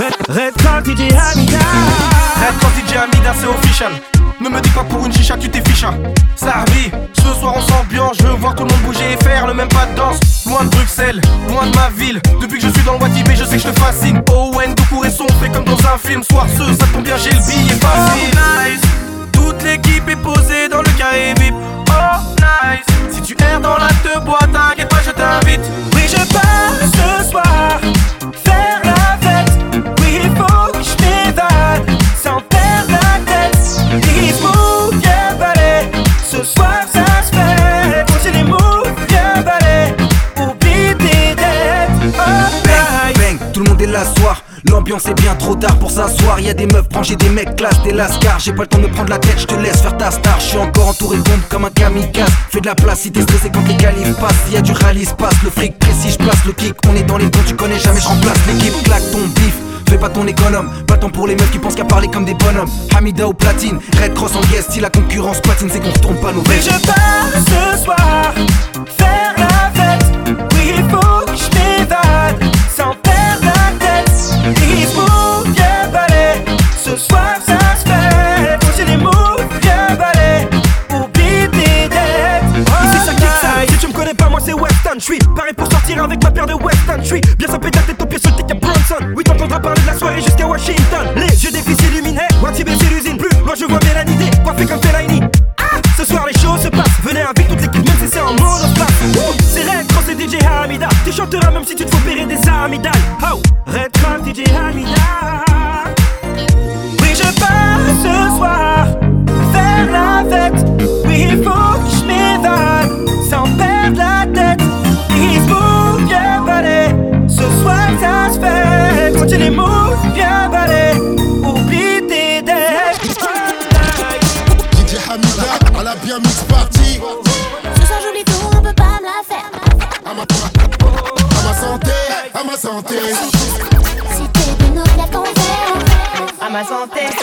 Red Cloud DJ Hamida. Red Cloud DJ Hamida, c'est official. Ne me dis pas pour une chicha tu t'es ficha. Sarbi, ce soir on s'ambiance. Je veux voir tout le monde bouger et faire le même pas de danse. Loin de Bruxelles, loin de ma ville. Depuis que je suis dans le Watibé, je sais que je te fascine. Owen, tout et son fait comme dans un film. Soir ce, ça tombe bien, j'ai le billet facile. Oh nice, toute l'équipe est posée dans le carré VIP. Oh nice, si tu erres dans la te boîte, t'inquiète pas, je t'invite. Oui, je pars ce soir faire la fête. Oui, il faut que je m'évade sans perdre la tête. Please move, viens balai. Ce soir ça se fait. Posez les moves, viens balai. Oublie tes dettes. Oh bang, bang, tout le monde est là ce soir. L'ambiance est bien trop tard pour s'asseoir. Y'a des meufs branchées, des mecs classe, des lascars. J'ai pas le temps de me prendre la tête, je te laisse faire ta star. Je suis encore entouré de bombes comme un kamikaze. Fais de la place si t'es stressé quand les qualifs passent. S'il y a du rallye se passe, le fric précis, je place le kick. On est dans les bons, tu connais jamais, je remplace l'équipe. Claque ton bif, fais pas ton économe. Pas temps pour les meufs qui pensent qu'à parler comme des bonhommes. Hamida au platine, Red Cross en guest. Si la concurrence patine, c'est qu'on retourne pas nos vestes. Mais je pars ce soir faire la fête. Oui, il faut que je m'évade sans perdre la tête. Please move, viens balai. Ce soir ça se fait. Posez les moves, viens balai. Oublie tes dettes. Ici ça kick ça. Si tu me connais pas, moi c'est Weston. J'suis pareil pour sortir avec ma paire de Weston. J'suis bien sapé de la tête aux pieds sur le ticket Bronson. Oui, t'entendras parler de la soirée jusqu'à Washington. Les yeux des fils illuminés, Watibé c'est l'usine. Plus loin je vois Mélanidé, coiffé comme Fellaini. Ce soir les choses se passent. Venez avec toute l'équipe même si c'est en monoplace. C'est Red Cross et DJ Hamida. Tu chanteras même si tu te fais opérer des amygdales. Oh, Red Cross DJ Hamida. Oui, je pars ce soir faire la fête. Oui, il faut que je m'évade sans perdre la tête. Please move, viens balai. Ce soir ça se fait. Quand tu les moves, viens balai. Oublie tes dettes. DJ Hamida à la bien mix party. Ce soir joli tour, on peut pas me la faire. À ma santé, à ma santé. Si t'es de nos plaques en verre. À ma santé.